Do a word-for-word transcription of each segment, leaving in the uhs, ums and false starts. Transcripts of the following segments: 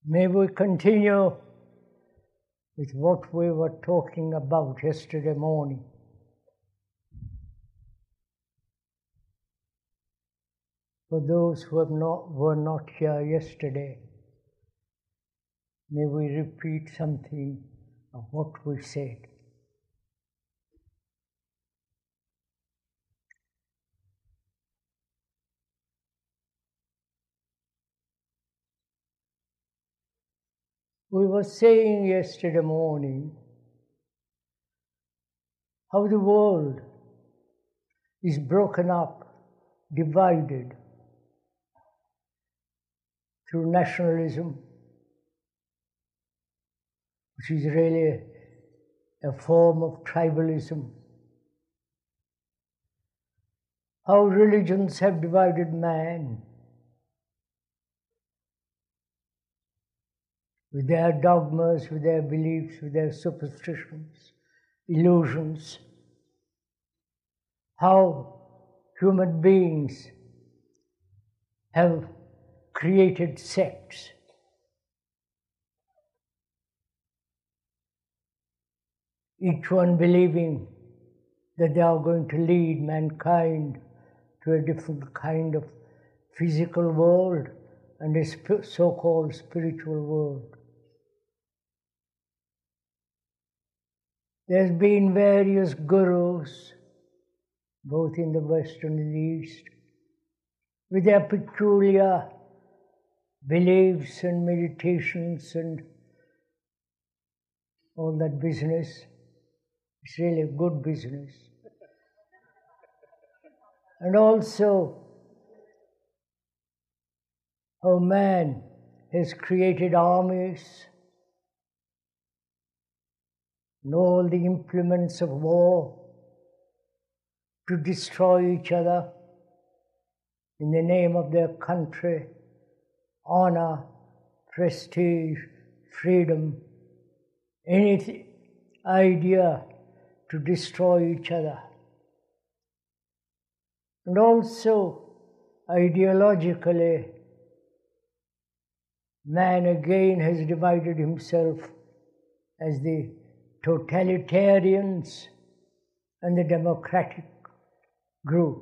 May we continue with what we were talking about yesterday morning. For those who have not, were not here yesterday, may we repeat something of what we said. We were saying yesterday morning how the world is broken up, divided through nationalism, which is really a form of tribalism. How religions have divided man with their dogmas, with their beliefs, with their superstitions, illusions. How human beings have created sects. Each one believing that they are going to lead mankind to a different kind of physical world and a so-called spiritual world. There's been various gurus, both in the West and in the East, with their peculiar beliefs and meditations and all that business. It's really a good business. And also, how man has created armies and all the implements of war to destroy each other in the name of their country, honor, prestige, freedom, any idea to destroy each other. And also, ideologically, man again has divided himself as the totalitarians and the democratic group.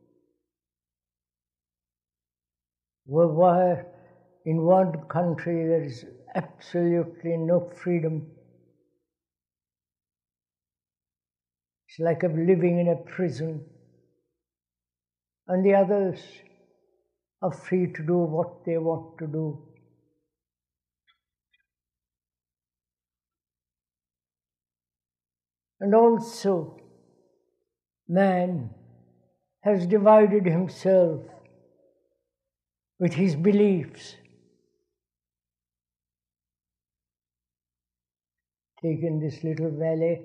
Where in one country there is absolutely no freedom. It's like living in a prison. And the others are free to do what they want to do. And also, man has divided himself with his beliefs. Take in this little valley,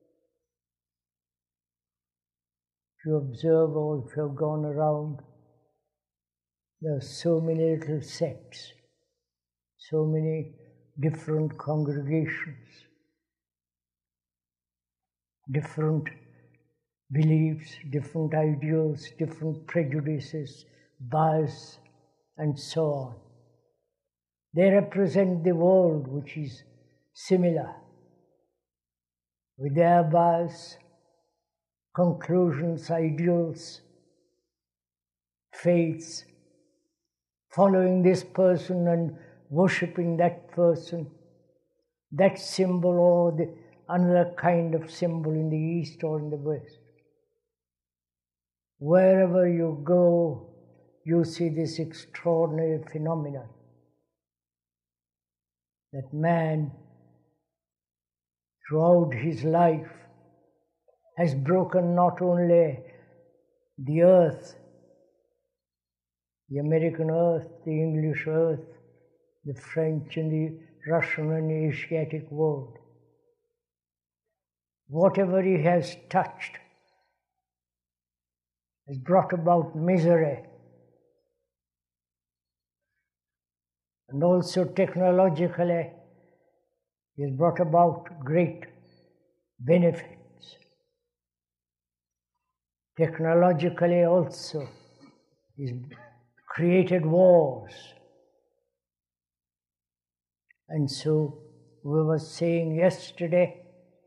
if you observe or if you have gone around, there are so many little sects, so many different congregations, different beliefs, different ideals, different prejudices, bias, and so on. They represent the world which is similar, with their bias, conclusions, ideals, faiths, following this person and worshipping that person, that symbol or the another kind of symbol in the East or in the West. Wherever you go, you see this extraordinary phenomenon that man, throughout his life, has broken not only the earth, the American earth, the English earth, the French and the Russian and the Asiatic world. Whatever he has touched has brought about misery. And also technologically, he has brought about great benefits. Technologically also, he's created wars. And so we were saying yesterday,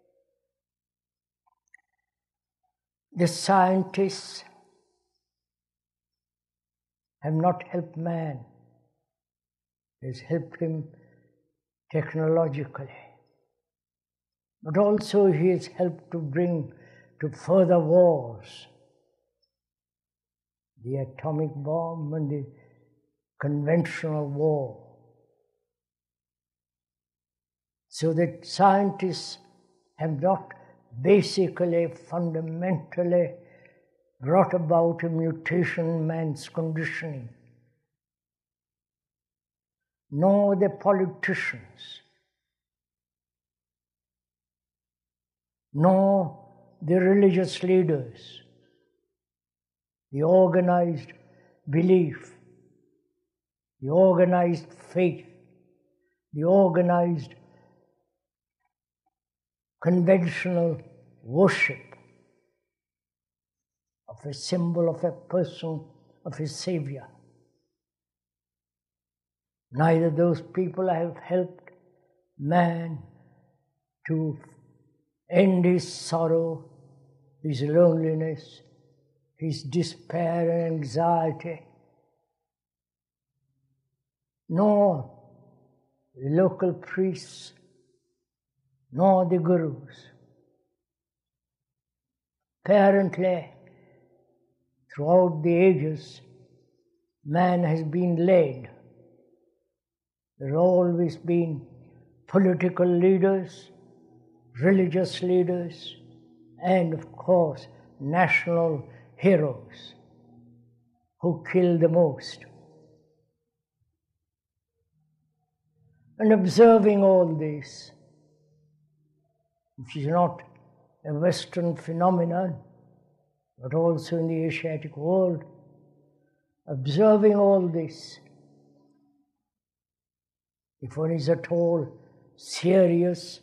the scientists have not helped man, has helped him technologically. But also he has helped to bring to further wars, the atomic bomb and the conventional war. So that scientists have not basically, fundamentally brought about a mutation in man's conditioning, nor the politicians, nor the religious leaders, the organized belief, the organized faith, the organized conventional worship of a symbol of a person, of a savior. Neither those people have helped man to end his sorrow, his loneliness, his despair and anxiety, nor the local priests, nor the gurus. Apparently, throughout the ages, man has been led. There have always been political leaders, religious leaders, and of course, national heroes who kill the most. And observing all this, which is not a Western phenomenon, but also in the Asiatic world, observing all this, if one is at all serious,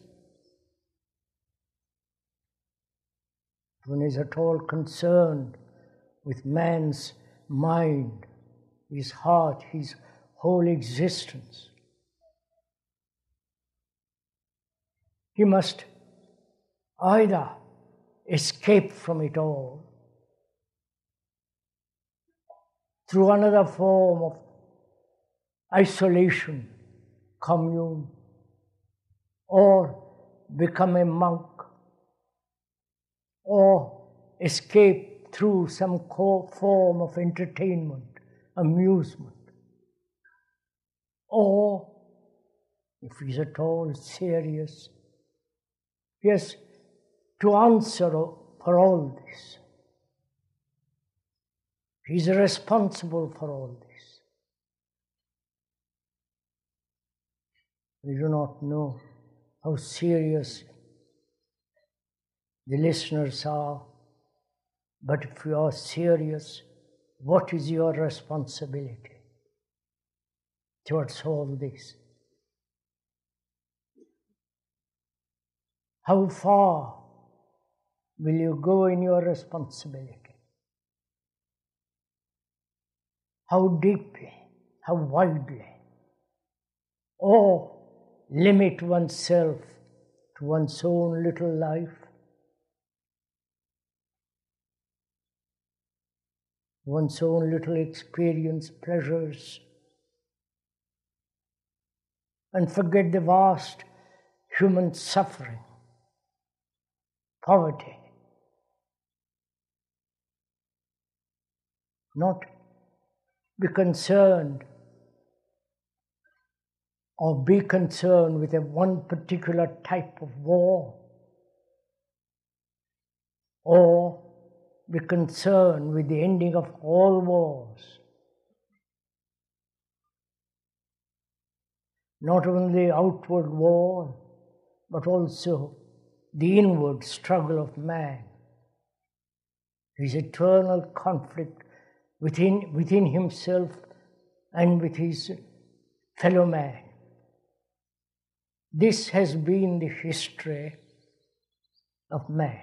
if one is at all concerned with man's mind, his heart, his whole existence, he must either escape from it all through another form of isolation, commune, or become a monk, or escape through some form of entertainment, amusement, or, if he's at all serious, yes, to answer for all this. He's responsible for all this. We do not know how serious the listeners are, but if you are serious, what is your responsibility towards all this? How far will you go in your responsibility? How deeply, how widely? Or limit oneself to one's own little life? One's own little experience, pleasures, and forget the vast human suffering, poverty. Not be concerned or be concerned with a one particular type of war, or be concerned with the ending of all wars. Not only the outward war, but also the inward struggle of man, his eternal conflict within, within himself and with his fellow man. This has been the history of man.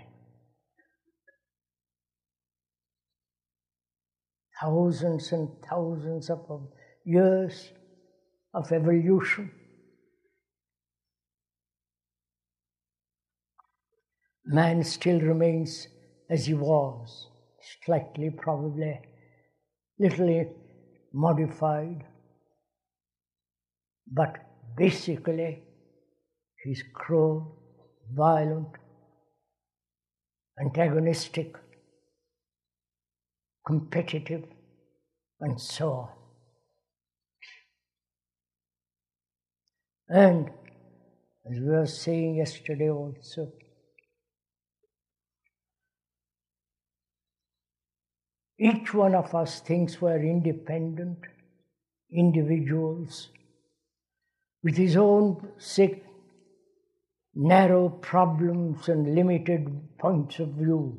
Thousands and thousands of years of evolution, man still remains as he was, slightly probably, little modified, but basically he's cruel, violent, antagonistic, competitive, and so on. And as we were saying yesterday also, each one of us thinks we're independent individuals with his own sick, narrow problems and limited points of view.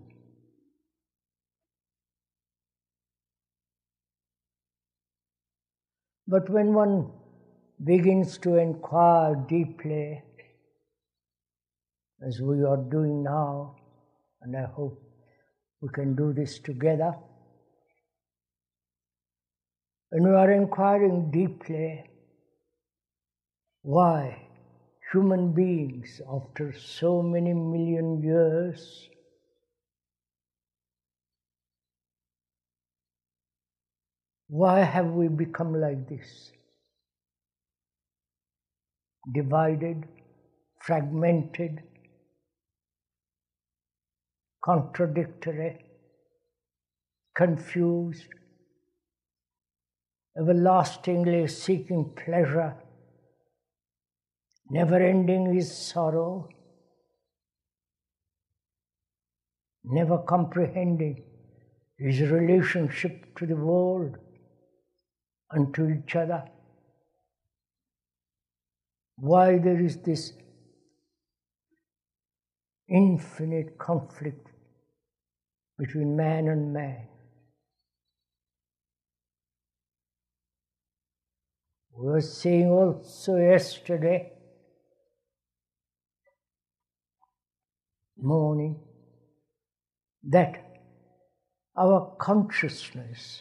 But when one begins to inquire deeply, as we are doing now, and I hope we can do this together, when we are inquiring deeply why human beings, after so many million years, why have we become like this? Divided, fragmented, contradictory, confused, everlastingly seeking pleasure, never ending his sorrow, never comprehending his relationship to the world and to each other. Why there is this infinite conflict between man and man. We were saying also yesterday morning that our consciousness,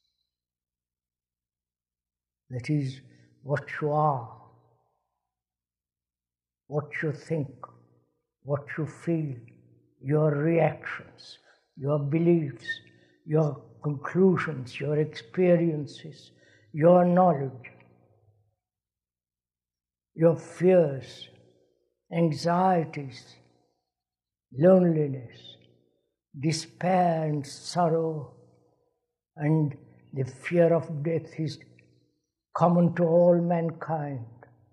that is what you are, what you think, what you feel, your reactions, your beliefs, your conclusions, your experiences, your knowledge, your fears, anxieties, loneliness, despair and sorrow, and the fear of death is common to all mankind.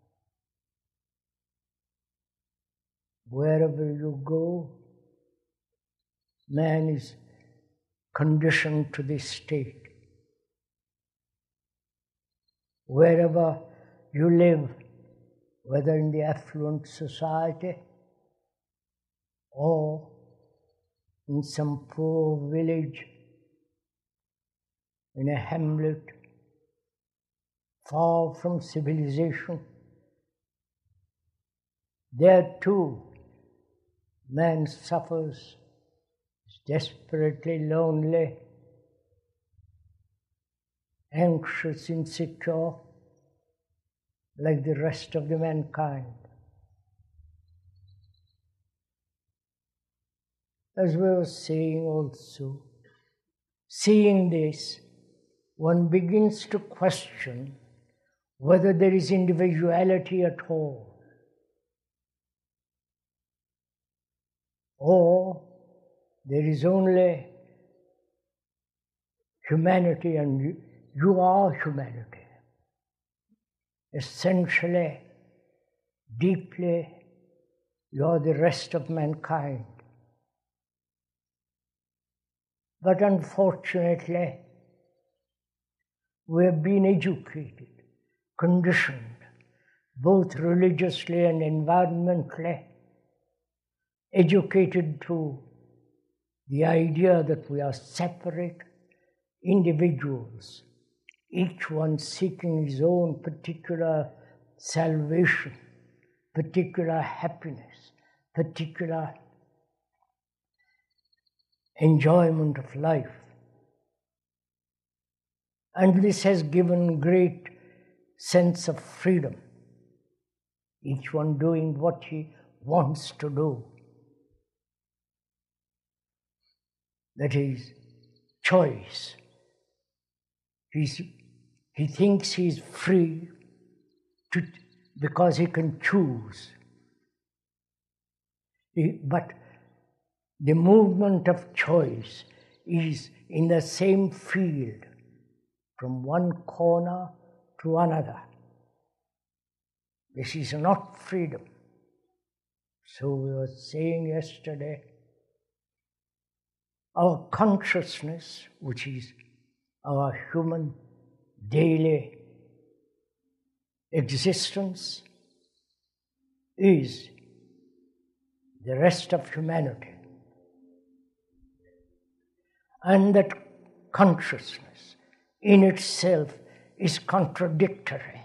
Wherever you go, man is conditioned to this state. Wherever you live, whether in the affluent society or in some poor village, in a hamlet, far from civilization, there too man suffers, is desperately lonely, anxious, insecure, like the rest of the mankind. As we were saying also, seeing this, one begins to question whether there is individuality at all, or there is only humanity, and you, you are humanity. Essentially, deeply, you are the rest of mankind. But unfortunately, we have been educated, conditioned, both religiously and environmentally, educated to the idea that we are separate individuals, each one seeking his own particular salvation, particular happiness, particular enjoyment of life. And this has given great sense of freedom, each one doing what he wants to do. that is choice. He's, he thinks he's free to, because he can choose. He, but the movement of choice is in the same field, from one corner to another. This is not freedom. So we were saying yesterday, our consciousness, which is our human daily existence, is the rest of humanity. And that consciousness in itself is contradictory,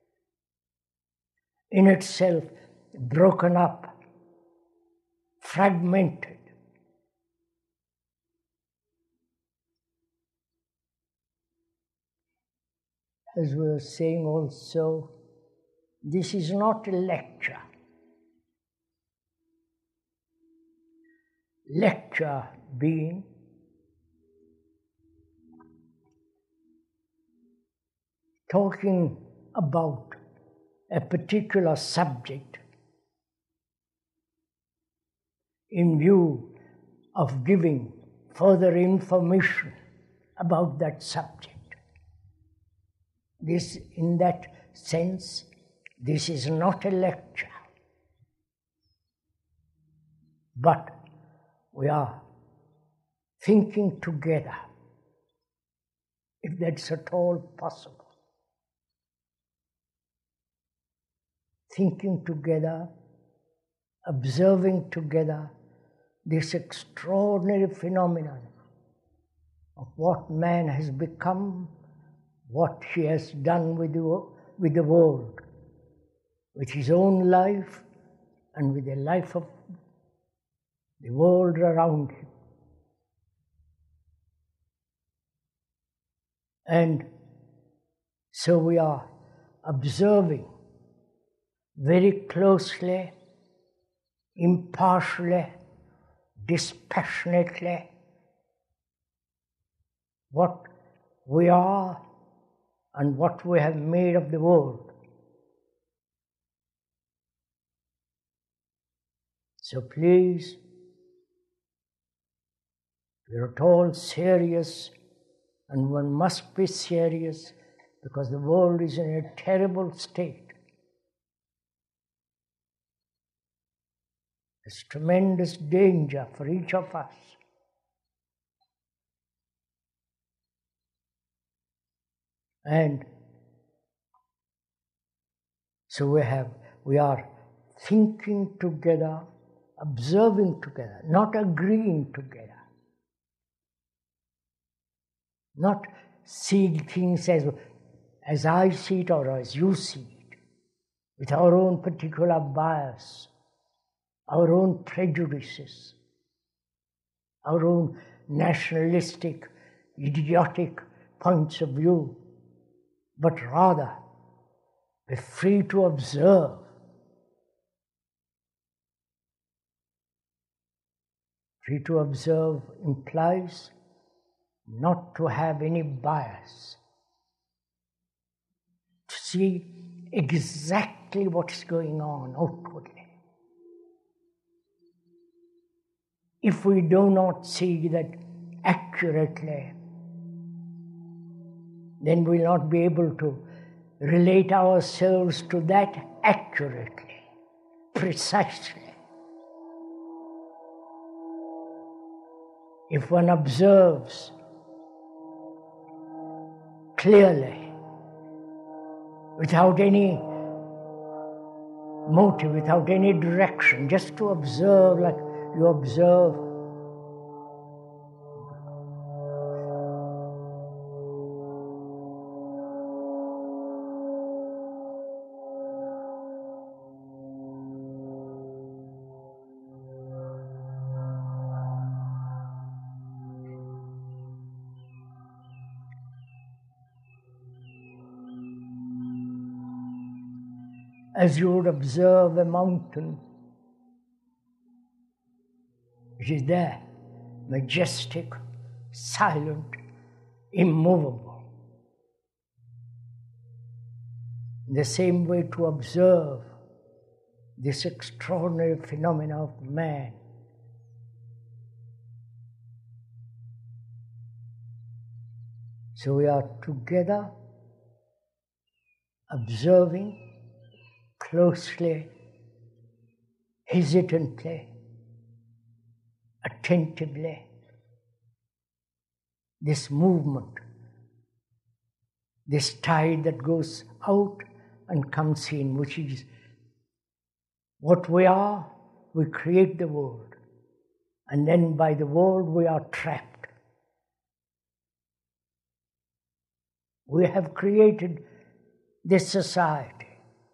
in itself broken up, fragmented. As we were saying also, this is not a lecture. Lecture being talking about a particular subject in view of giving further information about that subject. This, in that sense, this is not a lecture, but we are thinking together, if that's at all possible. Thinking together, observing together this extraordinary phenomenon of what man has become, what he has done with the, with the world, with his own life and with the life of the world around him. And so we are observing very closely, impartially, dispassionately what we are and what we have made of the world. So please, we're at all serious, and one must be serious because the world is in a terrible state. There's tremendous danger for each of us. And so we have, we are thinking together, observing together, not agreeing together, not seeing things as, as I see it or as you see it, with our own particular bias, our own prejudices, our own nationalistic, idiotic points of view, but rather be free to observe. Free to observe implies not to have any bias, to see exactly what's going on outwardly. If we do not see that accurately, then we'll not be able to relate ourselves to that accurately, precisely. If one observes clearly, without any motive, without any direction, just to observe like you observe as you would observe a mountain. It is there, majestic, silent, immovable. In the same way, to observe this extraordinary phenomena of man. So we are together, observing closely, hesitantly, attentively, this movement, this tide that goes out and comes in, which is what we are. We create the world, and then by the world we are trapped. We have created this society.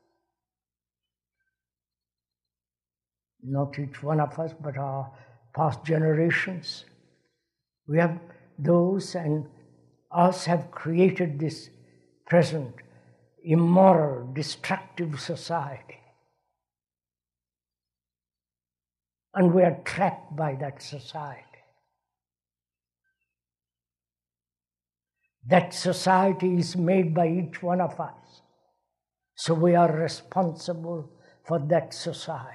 Not each one of us, but our past generations. We have those and us have created this present immoral, destructive society. And we are trapped by that society. That society is made by each one of us. So we are responsible for that society.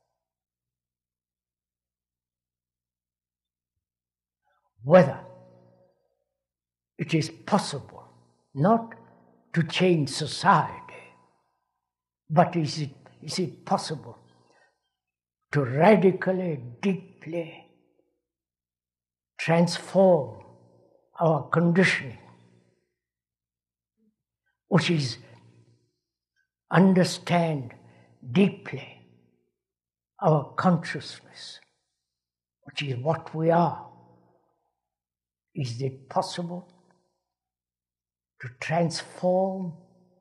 Whether it is possible not to change society, but is it, is it possible to radically, deeply transform our conditioning, which is understand deeply our consciousness, which is what we are. Is it possible to transform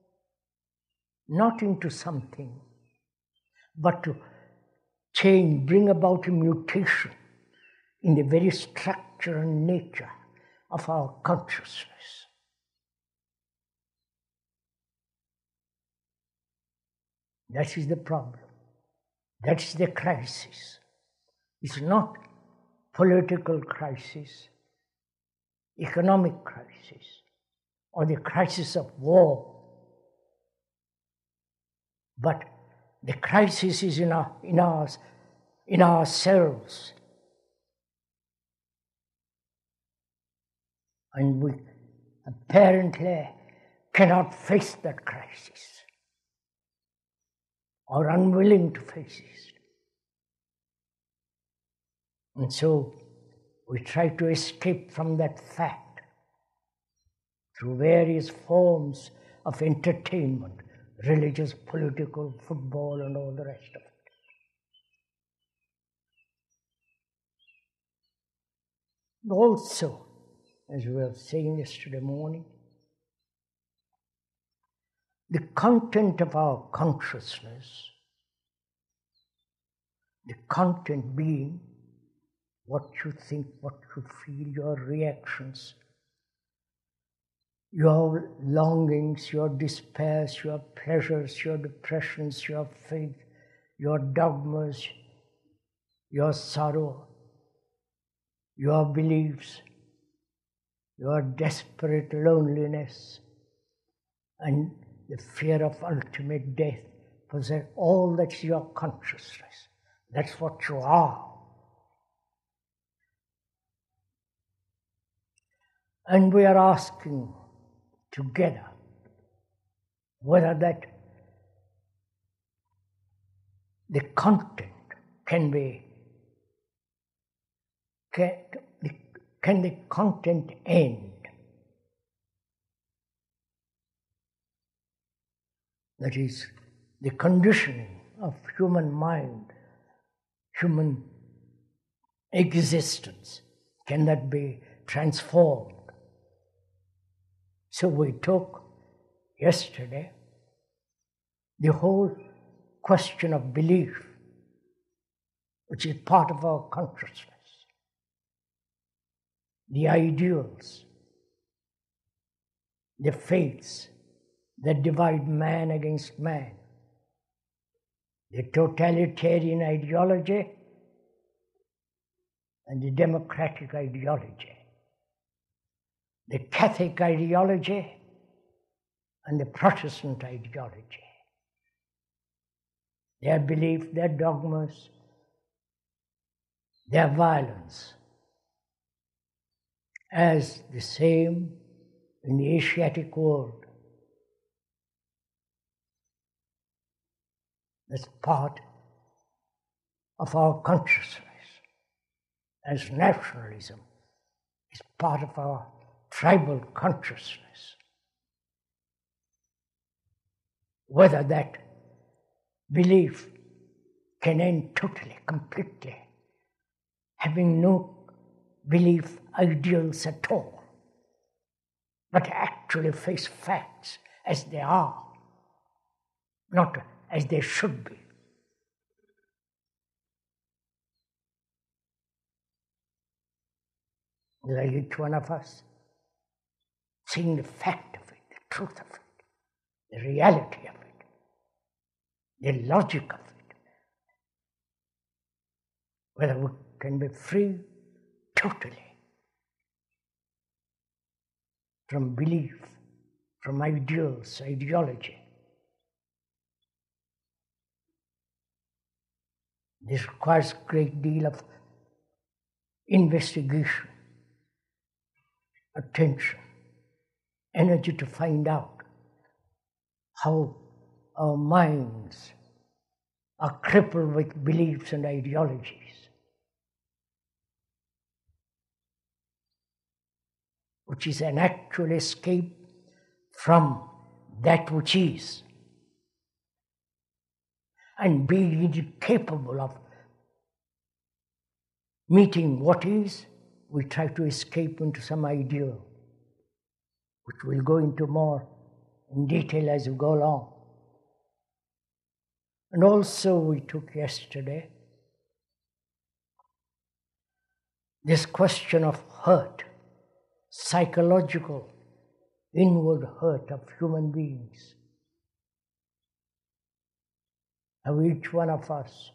not into something, but to change, bring about a mutation in the very structure and nature of our consciousness? That is the problem. That is the crisis. It's not political crisis, economic crisis, or the crisis of war. But the crisis is in our, in our, in ourselves. And we apparently cannot face that crisis, or unwilling to face it. And so we try to escape from that fact through various forms of entertainment, religious, political, football, and all the rest of it. Also, as we were saying yesterday morning, the content of our consciousness, the content being what you think, what you feel, your reactions, your longings, your despairs, your pleasures, your depressions, your faith, your dogmas, your sorrow, your beliefs, your desperate loneliness, and the fear of ultimate death. Possess all that's your consciousness. That's what you are. And we are asking together whether that the content can be, can, can the content end? That is, the conditioning of human mind, human existence, can that be transformed? So we took yesterday the whole question of belief, which is part of our consciousness, the ideals, the faiths that divide man against man, the totalitarian ideology and the democratic ideology. the Catholic ideology and the Protestant ideology. Their belief, their dogmas, their violence, as the same in the Asiatic world. That's part of our consciousness, as nationalism is part of our tribal consciousness. Whether that belief can end totally, completely, having no belief ideals at all, but actually face facts as they are, not as they should be. Like each one of us, seeing the fact of it, the truth of it, the reality of it, the logic of it, whether we can be free totally from belief, from ideals, ideology. This requires a great deal of investigation, attention, energy to find out how our minds are crippled with beliefs and ideologies. Which is an actual escape from that which is, and being incapable of meeting what is, we try to escape into some ideal, which we'll go into more in detail as we go along. And also we took yesterday this question of hurt, psychological, inward hurt of human beings. How each one of us,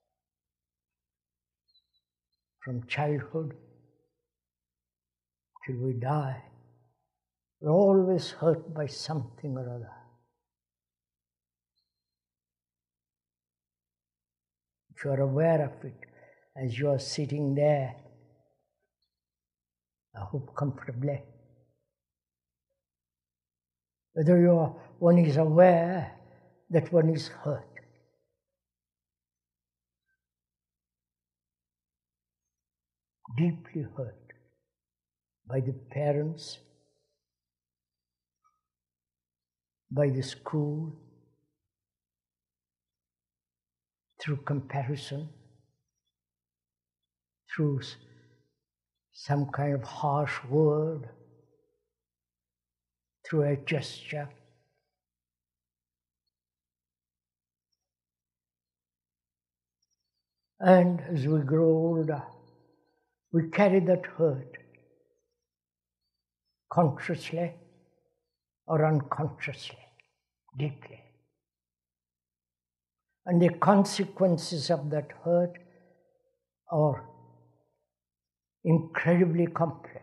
from childhood till we die, we're always hurt by something or other. If you are aware of it as you are sitting there, I hope comfortably, whether you are, one is aware that one is hurt. Deeply hurt by the parents, by the school, through comparison, through some kind of harsh word, through a gesture. And as we grow older, we carry that hurt consciously or unconsciously, deeply. And the consequences of that hurt are incredibly complex.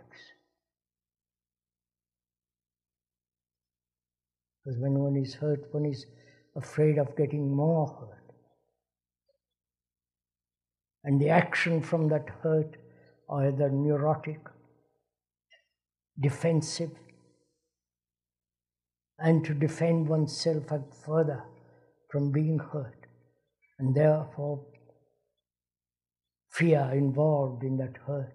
Because when one is hurt, one is afraid of getting more hurt. And the action from that hurt are either neurotic, defensive, and to defend oneself further from being hurt, and therefore fear involved in that hurt.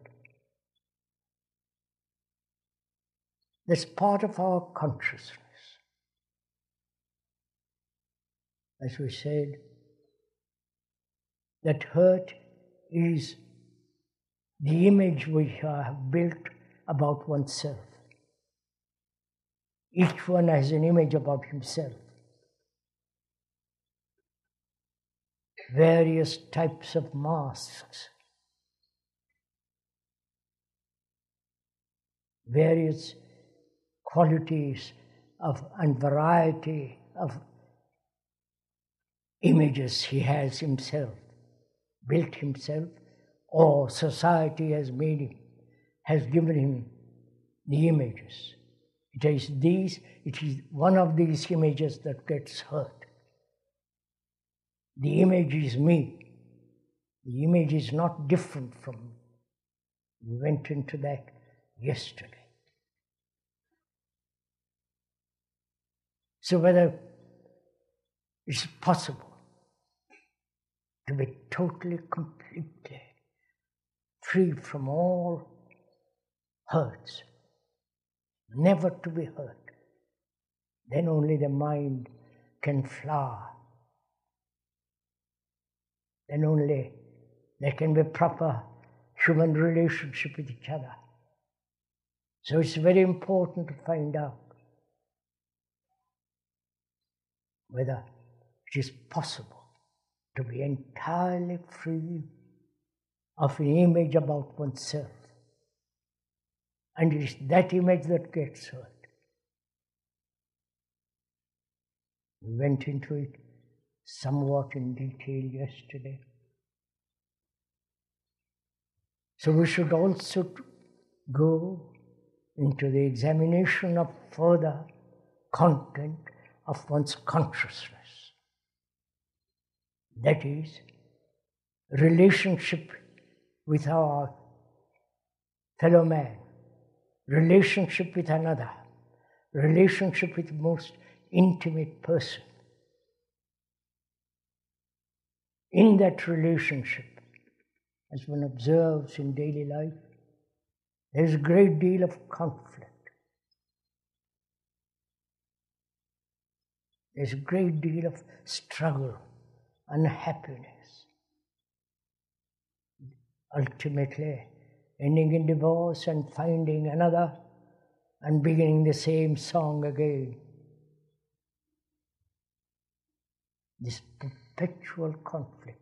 That's part of our consciousness. As we said, that hurt is the image we have built about oneself. Each one has an image about himself. Various types of masks, various qualities of and variety of images he has himself, built himself, or society has made him, has given him the images. It is these, it is one of these images that gets hurt. The image is me. The image is not different from me. We went into that yesterday. So whether it's possible to be totally, completely free from all hurts, never to be hurt, then only the mind can flower. Then only there can be proper human relationship with each other. So it's very important to find out whether it is possible to be entirely free of an image about oneself. And it is that image that gets hurt. We went into it somewhat in detail yesterday. So we should also go into the examination of further content of one's consciousness. That is, relationship with our fellow man, relationship with another, relationship with the most intimate person. In that relationship, as one observes in daily life, there is a great deal of conflict. There's a great deal of struggle, unhappiness. Ultimately, ending in divorce and finding another and beginning the same song again. This perpetual conflict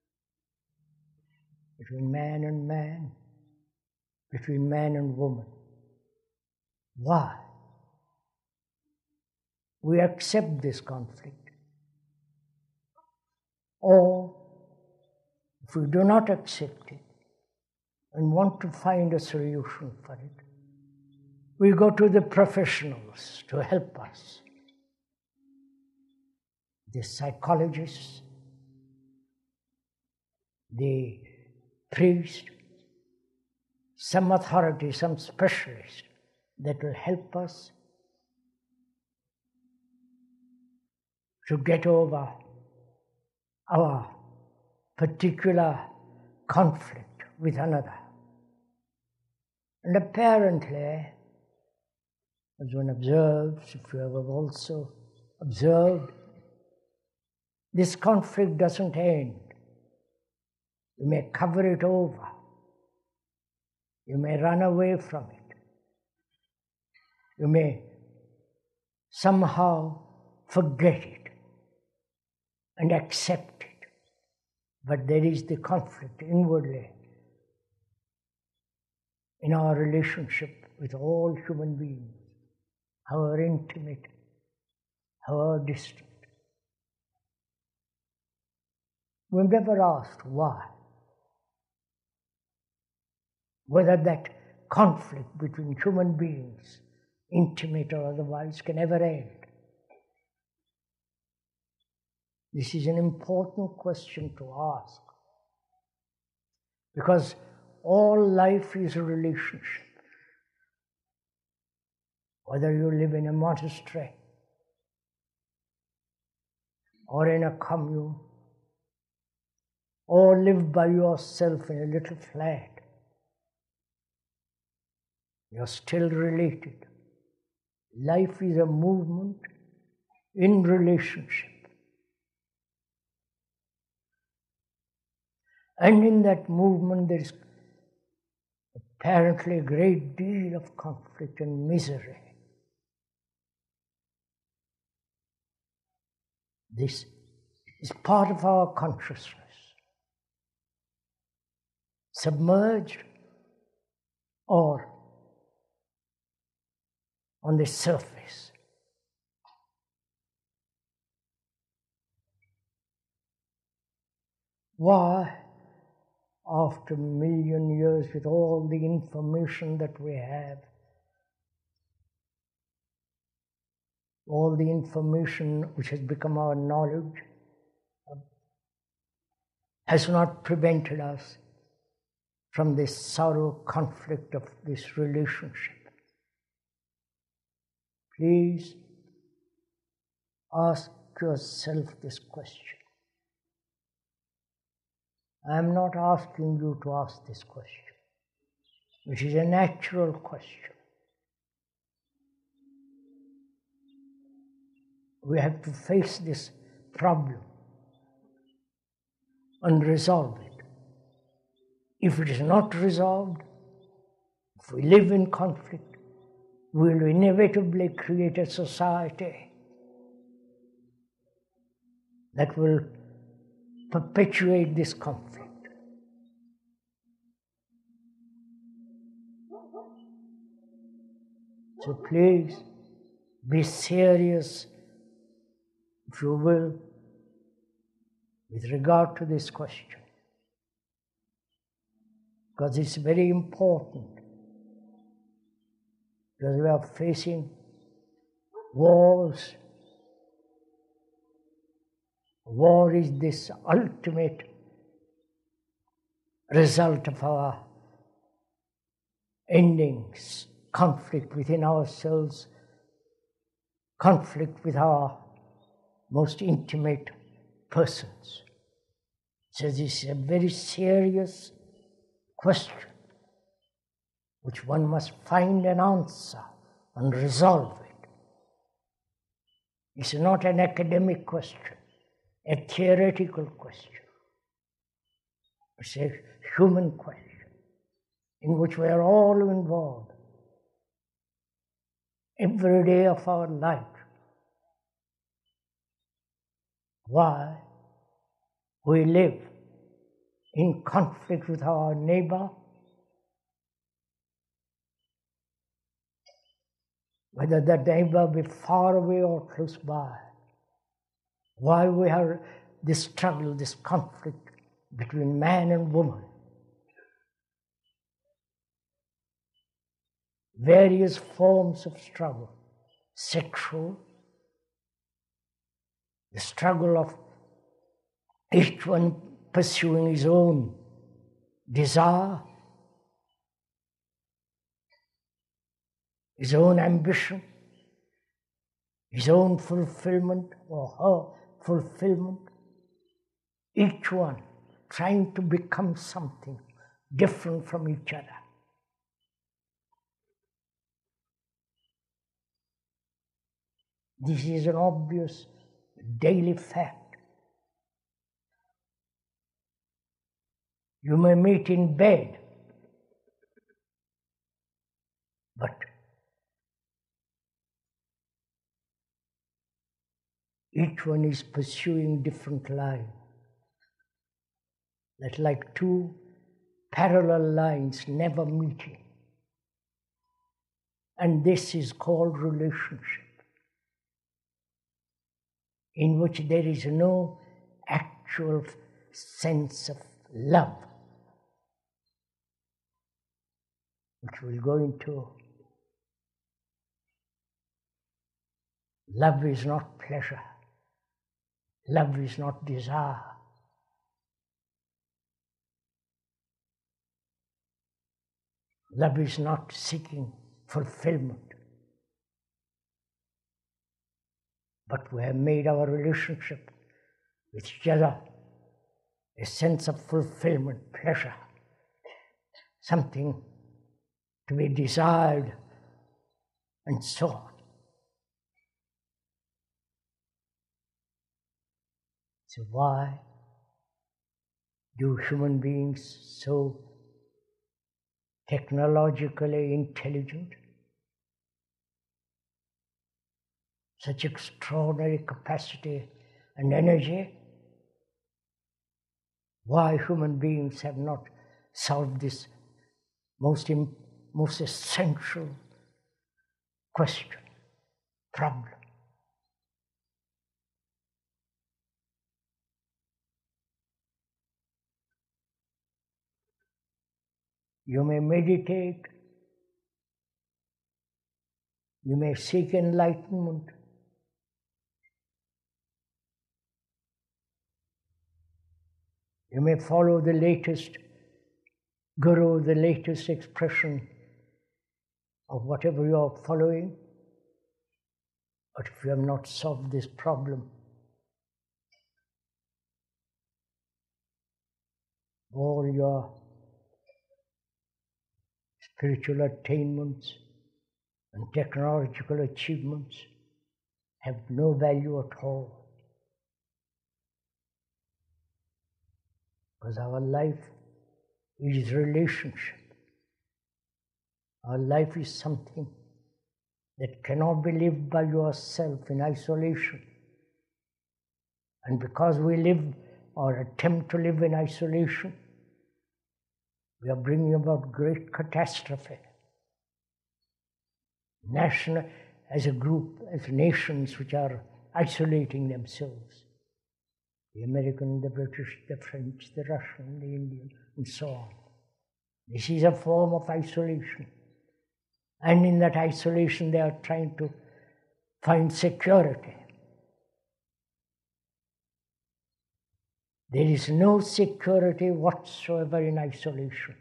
between man and man, between man and woman. Why? We accept this conflict. Or, if we do not accept it and want to find a solution for it, we go to the professionals to help us. The psychologists, the priest, some authority, some specialist that will help us to get over our particular conflict with another. And apparently, as one observes, if you have also observed, this conflict doesn't end. You may cover it over. You may run away from it. You may somehow forget it and accept it. But there is the conflict inwardly in our relationship with all human beings, however intimate, however distant. We've never asked why. Whether that conflict between human beings, intimate or otherwise, can ever end. This is an important question to ask, because all life is a relationship. Whether you live in a monastery or in a commune, or live by yourself in a little flat, you're still related. Life is a movement in relationship. And in that movement there is apparently a great deal of conflict and misery. This is part of our consciousness, submerged or on the surface. Why, after a million years, with all the information that we have, all the information which has become our knowledge has not prevented us from this sorrow conflict of this relationship. Please ask yourself this question. I am not asking you to ask this question, which is a natural question. We have to face this problem and resolve it. If it is not resolved, if we live in conflict, we will inevitably create a society that will perpetuate this conflict. So please be serious, if you will, with regard to this question, because it's very important. Because we are facing wars. War is this ultimate result of our endings, conflict within ourselves, conflict with our most intimate persons. So this is a very serious question which one must find an answer and resolve it. It's not an academic question, a theoretical question. It's a human question in which we are all involved every day of our life. Why we live in conflict with our neighbor, whether that neighbor be far away or close by. Why we have this struggle, this conflict between man and woman. Various forms of struggle, sexual, the struggle of each one pursuing his own desire, his own ambition, his own fulfillment or her fulfillment, each one trying to become something different from each other. This is an obvious daily fact. You may meet in bed, but each one is pursuing different lines. That's like two parallel lines never meeting. And this is called relationship, in which there is no actual sense of love, which we'll go into. Love is not pleasure. Love is not desire. Love is not seeking fulfillment. But we have made our relationship with each other a sense of fulfillment, pleasure, something to be desired, and so on. So why do human beings, so technologically intelligent, such extraordinary capacity and energy, why human beings have not solved this most, most essential question, problem? You may meditate, you may seek enlightenment, You may follow the latest guru, the latest expression of whatever you are following, but if you have not solved this problem, all your spiritual attainments and technological achievements have no value at all. Because our life is relationship. Our life is something that cannot be lived by yourself in isolation. And because we live or attempt to live in isolation, we are bringing about great catastrophe. National, as a group, as nations which are isolating themselves. The American, the British, the French, the Russian, the Indian, and so on. This is a form of isolation. And in that isolation, they are trying to find security. There is no security whatsoever in isolation.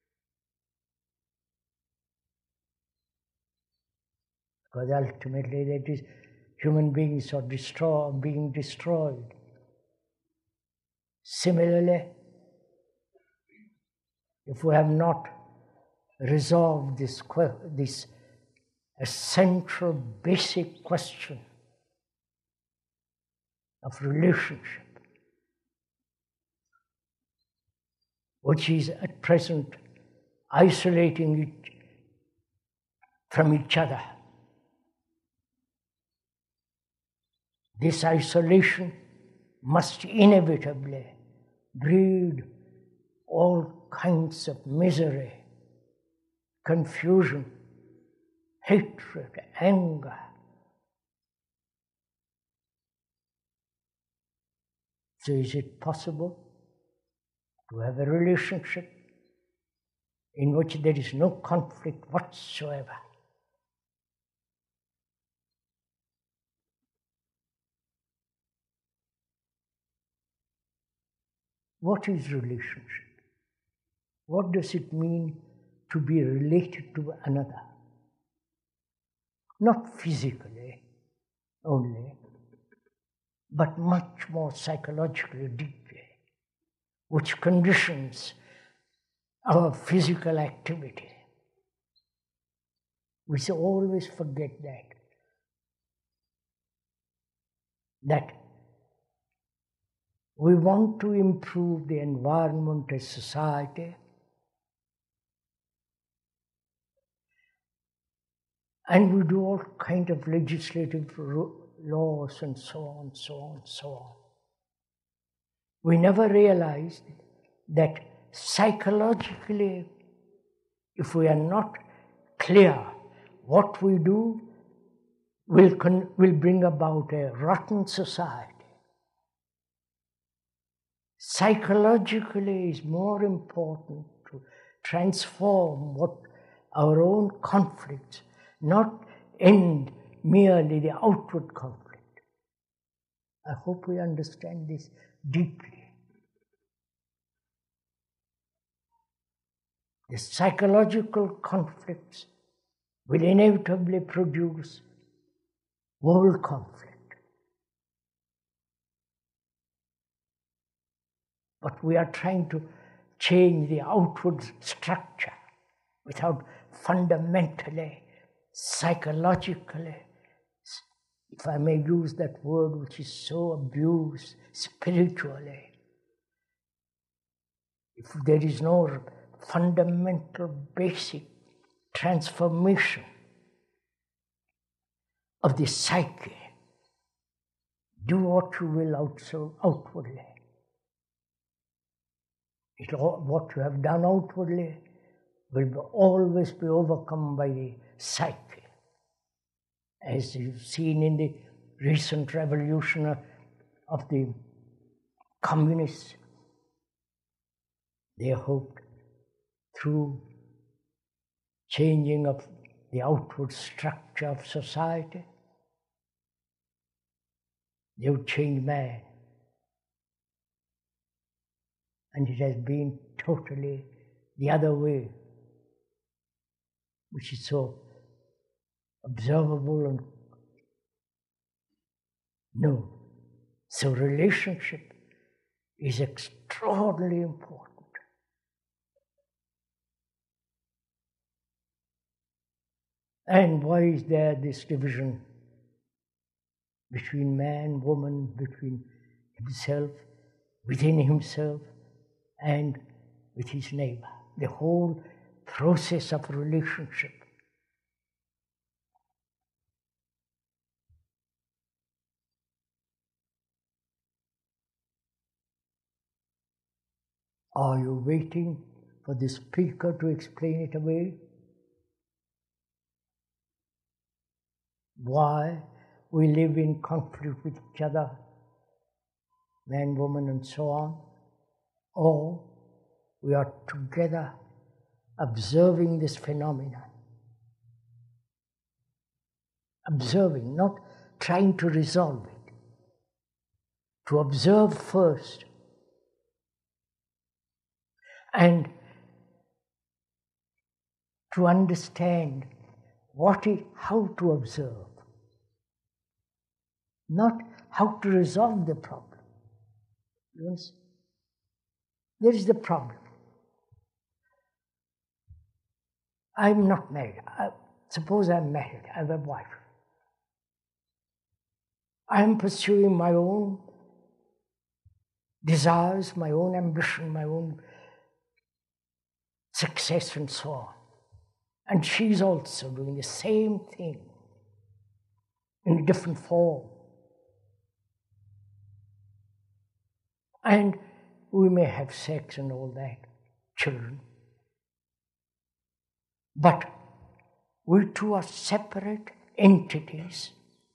Because ultimately, that is, human beings are destroy, being destroyed. Similarly, if we have not resolved this, this essential, basic question of relationship, which is at present isolating it from each other. This isolation must inevitably breed all kinds of misery, confusion, hatred, anger. So is it possible to have a relationship in which there is no conflict whatsoever? What is relationship? What does it mean to be related to another? Not physically only, but much more psychologically deeply, which conditions our physical activity. We always forget that. That we want to improve the environment as society, and we do all kinds of legislative laws and so on, so on, so on. We never realized that psychologically, if we are not clear what we do, will, con- will bring about a rotten society. Psychologically is more important to transform what our own conflicts, not end merely the outward conflict. I hope we understand this deeply. The psychological conflicts will inevitably produce world conflict. But we are trying to change the outward structure without fundamentally, psychologically, if I may use that word which is so abused, spiritually. If there is no fundamental, basic transformation of the psyche, do what you will also outwardly. It, what you have done outwardly will be, always be overcome by the psyche. As you've seen in the recent revolution of the communists, they hoped through changing of the outward structure of society, they would change man. and it has been totally the other way, which is so observable and known. So relationship is extraordinarily important. And why is there this division between man, woman, between himself, within himself, and with his neighbor? The whole process of relationship. Are you waiting for the speaker to explain it away? Why we live in conflict with each other, man, woman, and so on? Or we are together observing this phenomenon. Observing, not trying to resolve it. To observe first. And to understand what is, how to observe. Not how to resolve the problem. Yes? There is the problem. I'm not married. I, suppose I'm married. I have a wife. I am pursuing my own desires, my own ambition, my own success, and so on. And she's also doing the same thing in a different form. And we may have sex and all that, children. But we two are separate entities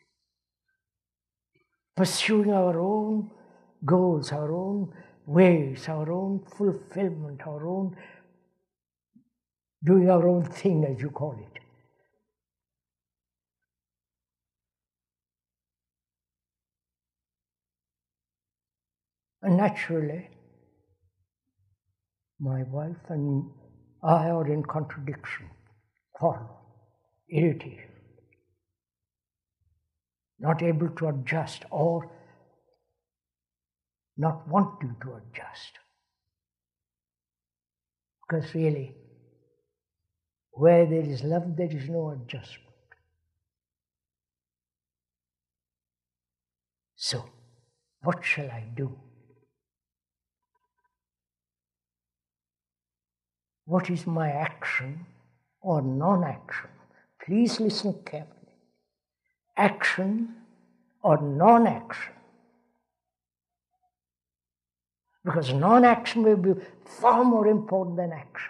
pursuing our own goals, our own ways, our own fulfillment, our own doing our own thing, as you call it. And naturally, my wife and I are in contradiction, quarrel, irritation, not able to adjust or not wanting to adjust. Because really, where there is love, there is no adjustment. So, what shall I do? What is my action or non-action? Please listen carefully. Action or non-action? Because non-action will be far more important than action.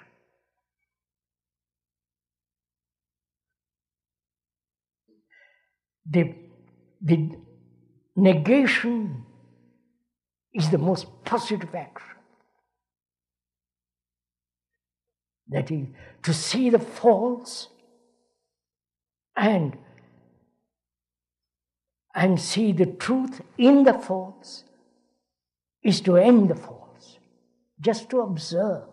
The, the negation is the most positive action. That is, to see the faults and, and see the truth in the faults is to end the faults, just to observe.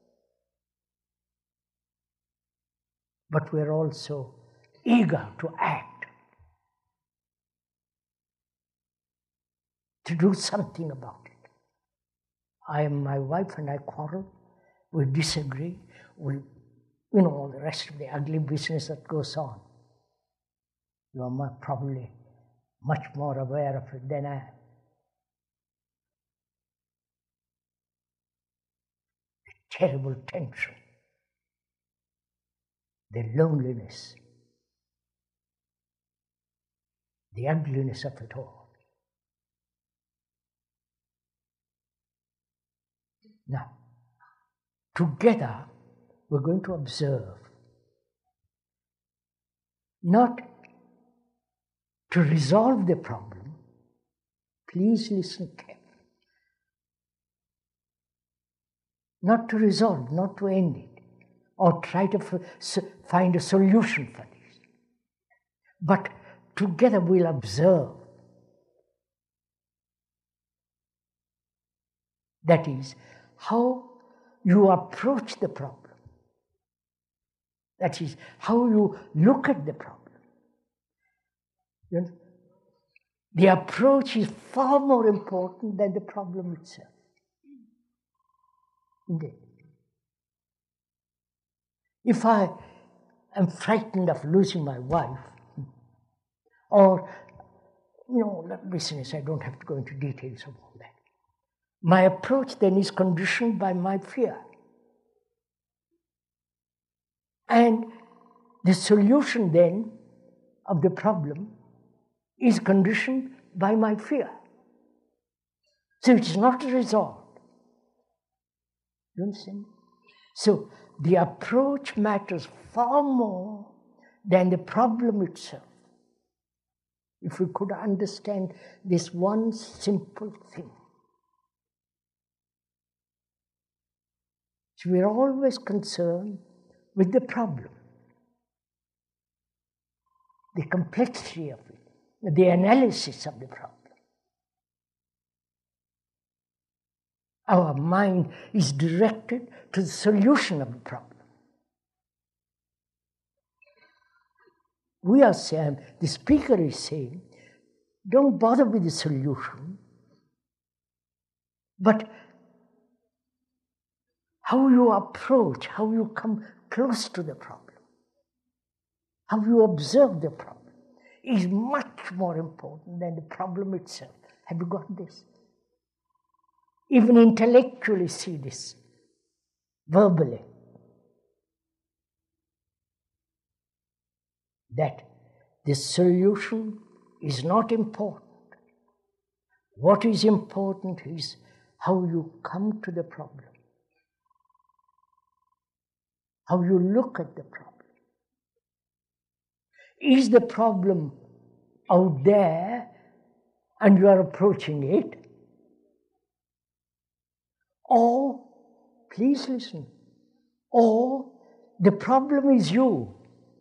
But we're also eager to act, to do something about it. I am my wife and I quarrel, we disagree, we, you know, all the rest of the ugly business that goes on. You are probably much more aware of it than I am. The terrible tension, the loneliness, the ugliness of it all. Now, together, we're going to observe, not to resolve the problem. Please listen carefully. Not to resolve, not to end it, or try to f- find a solution for this. But together we'll observe. That is, how you approach the problem. That is, how you look at the problem. You know, the approach is far more important than the problem itself. Indeed. If I am frightened of losing my wife, or, you know, business, I don't have to go into details of all that. My approach then is conditioned by my fear. And the solution then of the problem is conditioned by my fear. So it's not resolved. You understand? So the approach matters far more than the problem itself. If we could understand this one simple thing. So we're always concerned with the problem, the complexity of it, the analysis of the problem. Our mind is directed to the solution of the problem. We are saying, the speaker is saying, don't bother with the solution, but how you approach, how you come close to the problem, how you observe the problem is much more important than the problem itself. Have you got this? Even intellectually see this, verbally. That the solution is not important. What is important is how you come to the problem, how you look at the problem. Is the problem out there and you are approaching it? Or, please listen, or the problem is you.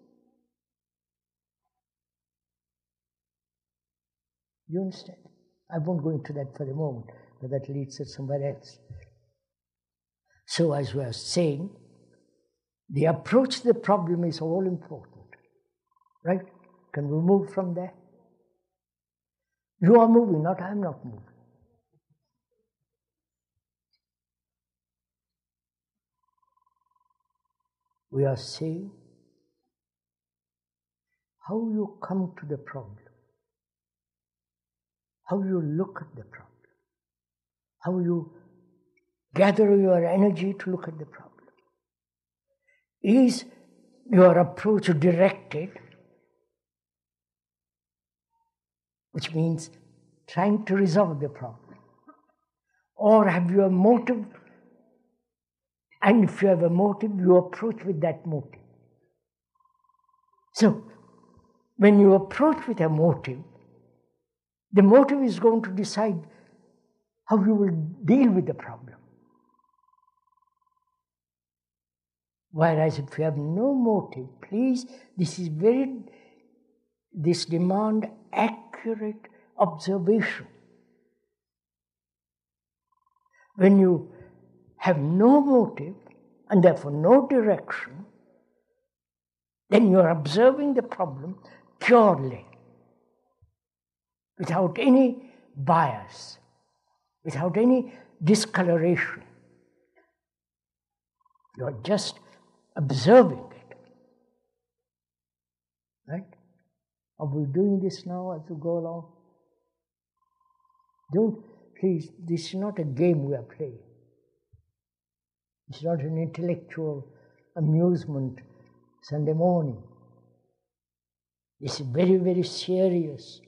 You understand? I won't go into that for a moment, but that leads us somewhere else. So, as we are saying, the approach to the problem is all important. Right? Can we move from there? You are moving, not I am not moving. We are saying how you come to the problem, how you look at the problem, how you gather your energy to look at the problem. Is your approach directed, which means trying to resolve the problem? Or have you a motive? And if you have a motive, you approach with that motive. So, when you approach with a motive, the motive is going to decide how you will deal with the problem. Whereas if you have no motive, please, this is very, this demand accurate observation. When you have no motive and therefore no direction, then you are observing the problem purely, without any bias, without any discoloration. You are just observing it. Right? Are we doing this now as we go along? Don't, please, this is not a game we are playing. It's not an intellectual amusement Sunday morning. This is very, very serious.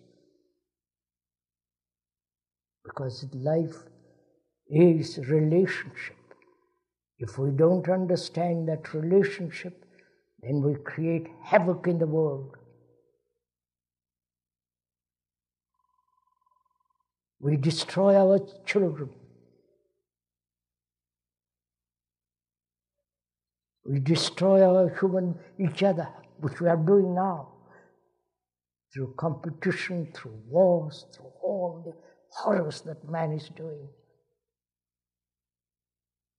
Because life is relationship. If we don't understand that relationship, then we create havoc in the world. We destroy our children. We destroy our human each other, which we are doing now, through competition, through wars, through all the horrors that man is doing.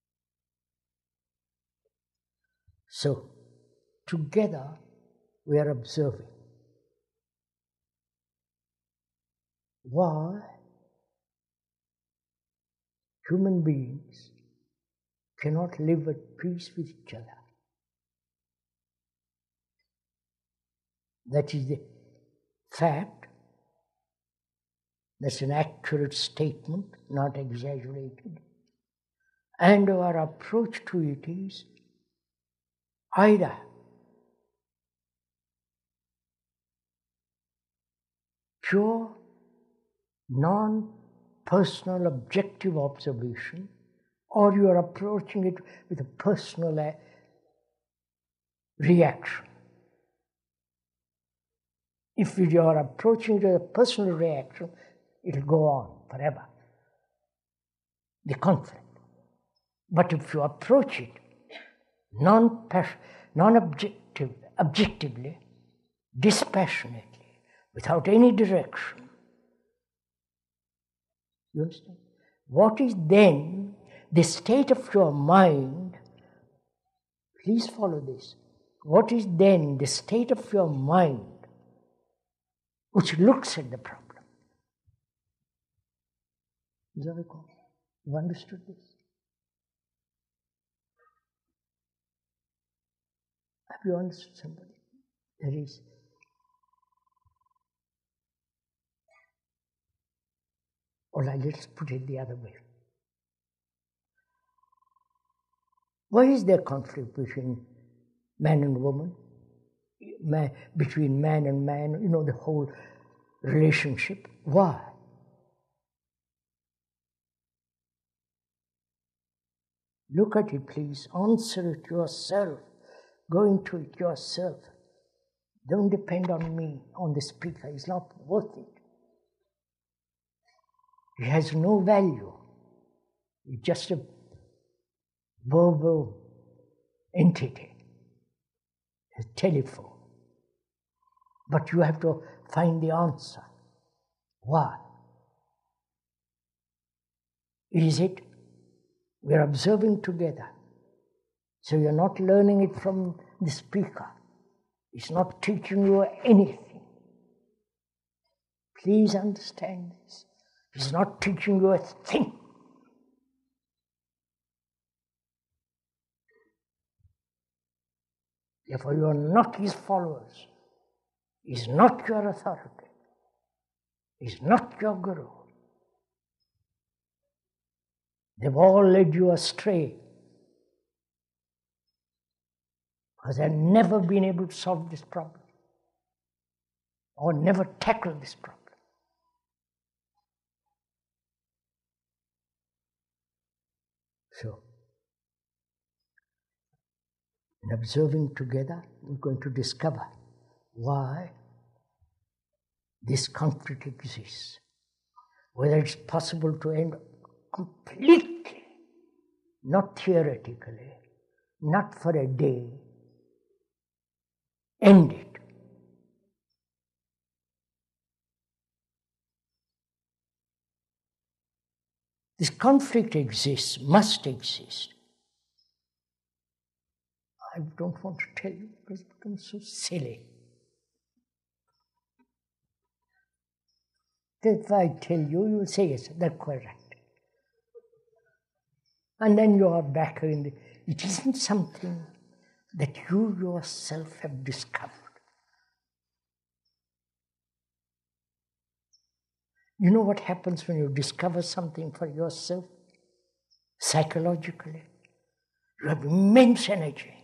So, together we are observing. Why human beings cannot live at peace with each other. That is the fact. That's an accurate statement, not exaggerated. And our approach to it is either pure, non-personal, objective observation, or you are approaching it with a personal uh, reaction. If you are approaching it with a personal reaction, it will go on forever, the conflict. But if you approach it non-objective, objectively, dispassionately, without any direction, you understand? What is then the state of your mind? Please follow this. What is then the state of your mind which looks at the problem? Is that recall? You understood this? Have you understood somebody? There is or let's put it the other way. Why is there conflict between man and woman? Man, between man and man, you know, the whole relationship. Why? Look at it, please. Answer it yourself. Go into it yourself. Don't depend on me, on the speaker. It's not worth it. It has no value. It's just a verbal entity, a telephone. But you have to find the answer. Why? Is it we're observing together? So you're not learning it from the speaker. It's not teaching you anything. Please understand this. It's not teaching you a thing. Therefore, you are not his followers. He's not your authority. He's not your guru. They've all led you astray because they've never been able to solve this problem or never tackle this problem. So, in observing together, we're going to discover why this conflict exists, whether it's possible to end completely, not theoretically, not for a day, end it. This conflict exists, must exist. I don't want to tell you because it becomes so silly. If I tell you, you will say, yes, that's quite right. And then you are back in the, it isn't something that you yourself have discovered. You know what happens when you discover something for yourself? Psychologically, you have immense energy.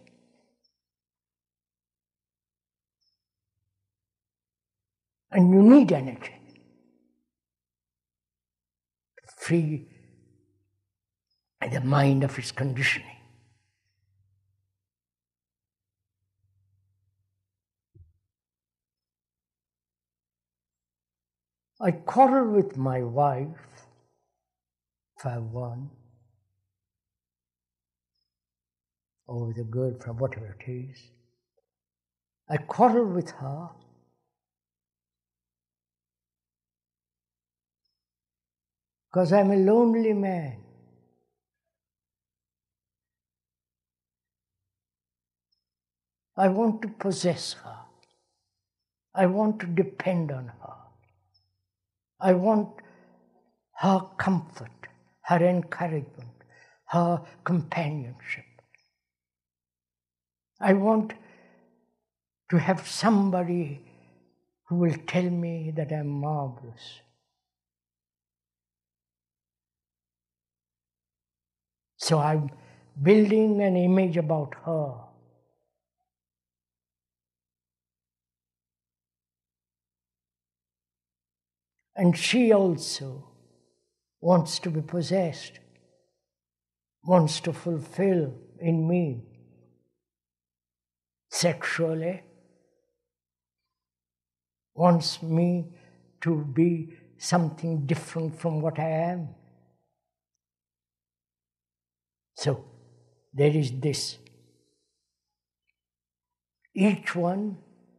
And you need energy to free the mind of its conditioning. I quarrel with my wife, if I have one, or with a girlfriend, whatever it is. I quarrel with her because I'm a lonely man. I want to possess her. I want to depend on her. I want her comfort, her encouragement, her companionship. I want to have somebody who will tell me that I'm marvelous. So I'm building an image about her. And she also wants to be possessed, wants to fulfill in me sexually, wants me to be something different from what I am. So there is this. Each one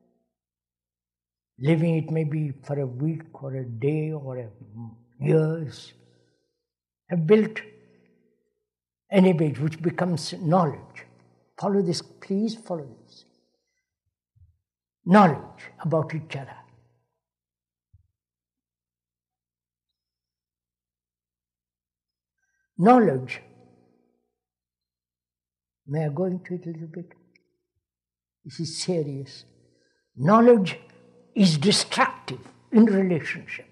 living it maybe for a week or a day or a years, have built an image which becomes knowledge. Follow this, please follow this. Knowledge about each other. Knowledge. May I go into it a little bit? This is serious. Knowledge is destructive in relationship.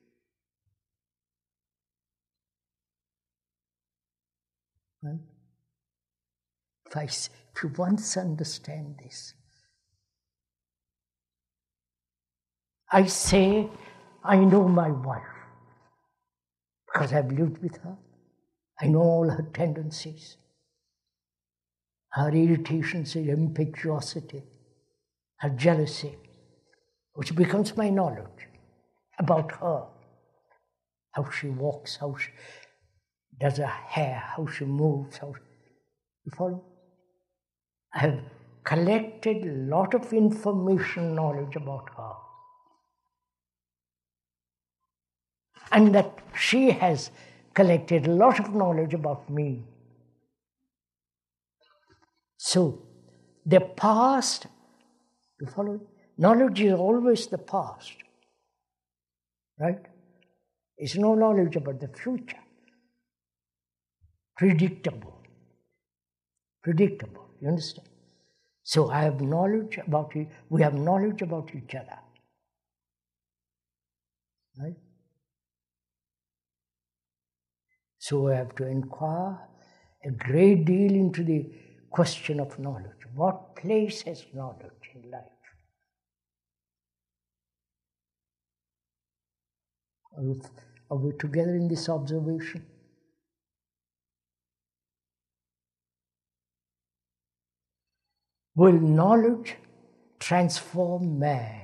Right? If, I, if you once understand this, I say, I know my wife because I've lived with her. I know all her tendencies, her irritations, her impetuosity, her jealousy, which becomes my knowledge about her, how she walks, how she does her hair, how she moves, how she, you follow? I have collected a lot of information, knowledge about her. And that she has collected a lot of knowledge about me. So, the past, you follow? Knowledge is always the past, right? It's no knowledge about the future. Predictable. Predictable, you understand? So I have knowledge about it, we have knowledge about each other. Right? So I have to inquire a great deal into the question of knowledge. What place has knowledge in life? Are we, are we together in this observation? Will knowledge transform man?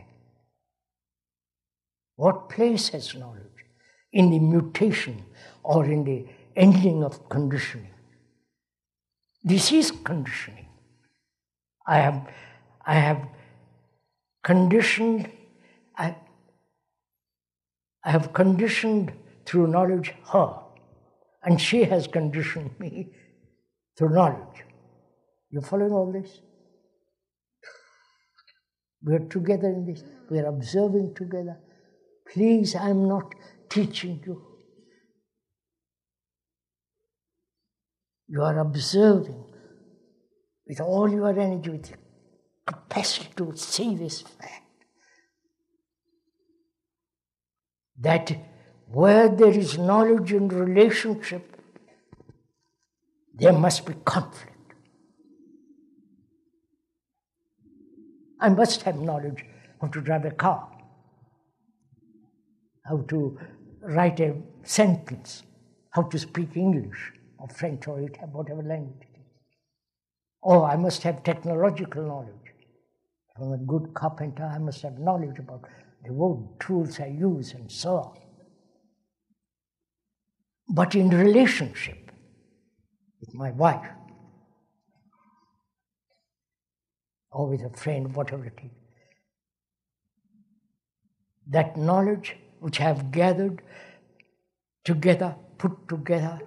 What place has knowledge in the mutation or in the ending of conditioning? This is conditioning. I have, I have conditioned, I, I have conditioned through knowledge her, and she has conditioned me through knowledge. You following all this? We are together in this. We are observing together. Please, I am not teaching you. You are observing with all your energy, with your capacity to see this fact. That where there is knowledge in relationship, there must be conflict. I must have knowledge how to drive a car, how to write a sentence, how to speak English or French or whatever language it is. Or I must have technological knowledge. From a good carpenter, I must have knowledge about the wood tools I use and so on. But in relationship with my wife, or with a friend, whatever it is, that knowledge which I have gathered together, put together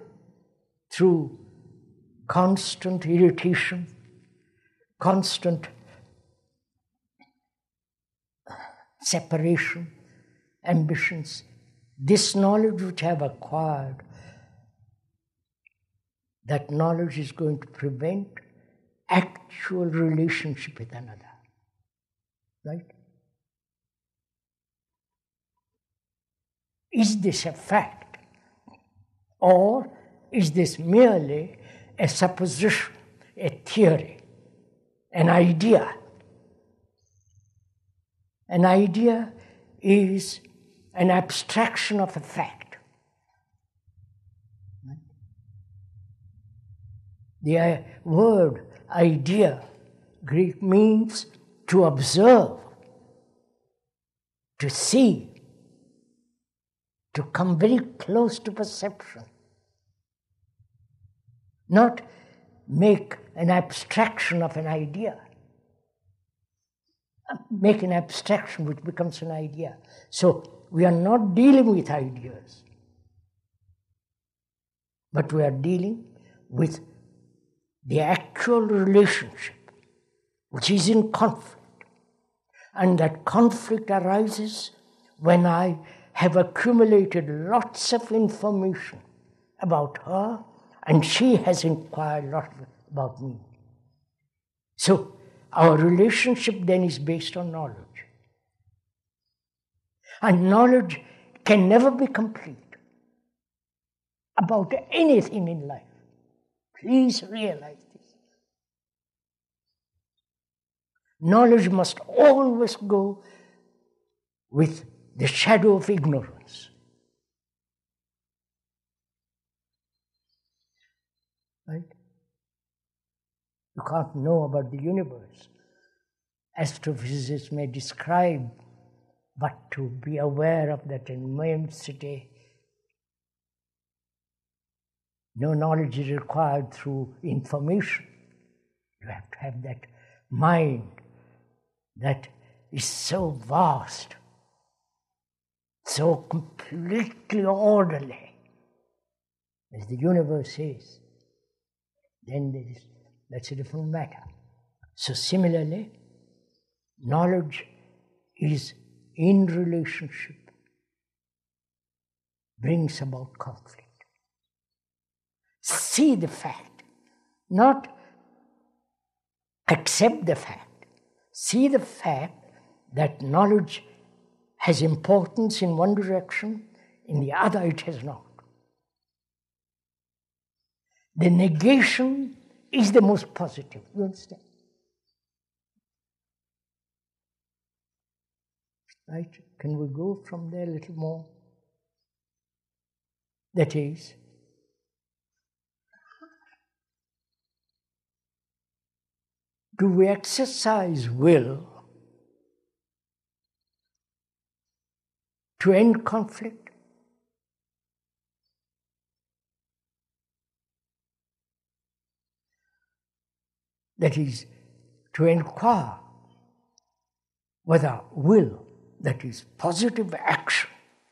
through constant irritation, constant separation, ambitions. This knowledge which I have acquired, that knowledge is going to prevent actual relationship with another. Right? Is this a fact? Or is this merely a supposition, a theory, an idea? An idea is an abstraction of a fact. The word idea, Greek, means to observe, to see, to come very close to perception. Not make an abstraction of an idea. Make an abstraction which becomes an idea. So we are not dealing with ideas, but we are dealing with the actual relationship which is in conflict. And that conflict arises when I have accumulated lots of information about her and she has inquired lots about me. So our relationship then is based on knowledge. And knowledge can never be complete about anything in life. Please realize this. Knowledge must always go with the shadow of ignorance. Right? You can't know about the universe. Astrophysicists may describe, but to be aware of that immensity, no knowledge is required through information. You have to have that mind that is so vast, so completely orderly as the universe is. Then there is, that's a different matter. So similarly, knowledge is in relationship, brings about conflict. See the fact, not accept the fact. See the fact that knowledge has importance in one direction, in the other it has not. The negation is the most positive, you understand? Right? Can we go from there a little more? That is, do we exercise will to end conflict? That is, to inquire whether will, that is positive action,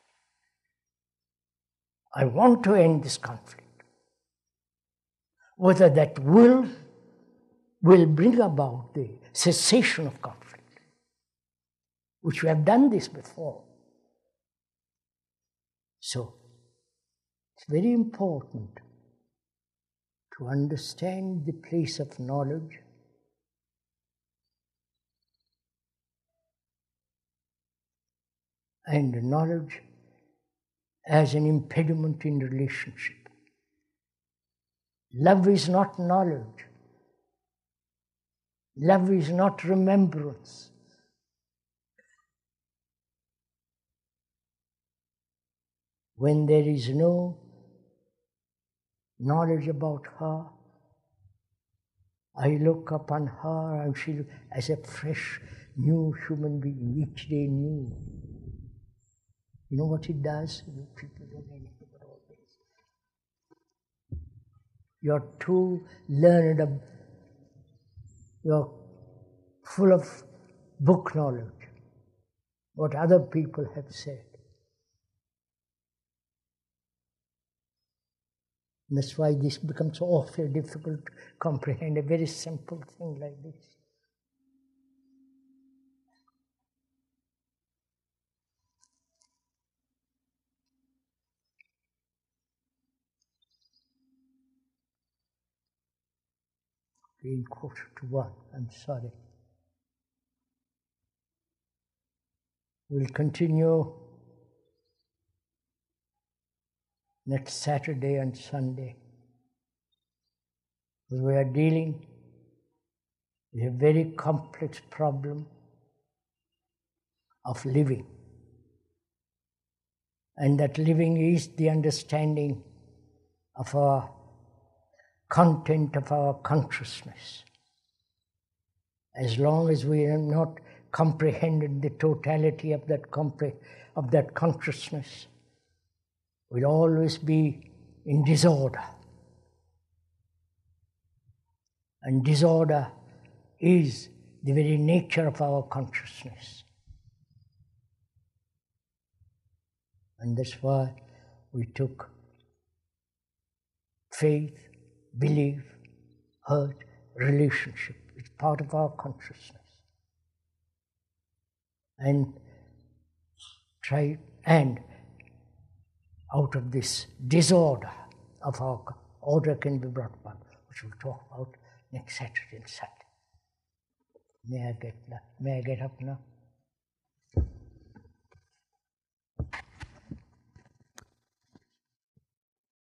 I want to end this conflict, whether that will will bring about the cessation of conflict, which we have done this before. So, it's very important to understand the place of knowledge and knowledge as an impediment in relationship. Love is not knowledge. Love is not remembrance. When there is no knowledge about her, I look upon her and she as a fresh, new human being, each day new. You know what it does? People don't know anything about all this. You're too learned, you're full of book knowledge, what other people have said. And that's why this becomes so awfully difficult to comprehend, a very simple thing like this. Being quarter to one, I'm sorry. We'll continue next Saturday and Sunday. We are dealing with a very complex problem of living. And that living is the understanding of our content of our consciousness. As long as we have not comprehended the totality of that compre- of that consciousness, we'll always be in disorder. And disorder is the very nature of our consciousness. And that's why we took faith, belief, hurt, relationship. It's part of our consciousness. And try, and out of this disorder of our order can be brought back, which we'll talk about next Saturday and Sunday. May I get, may I get up now?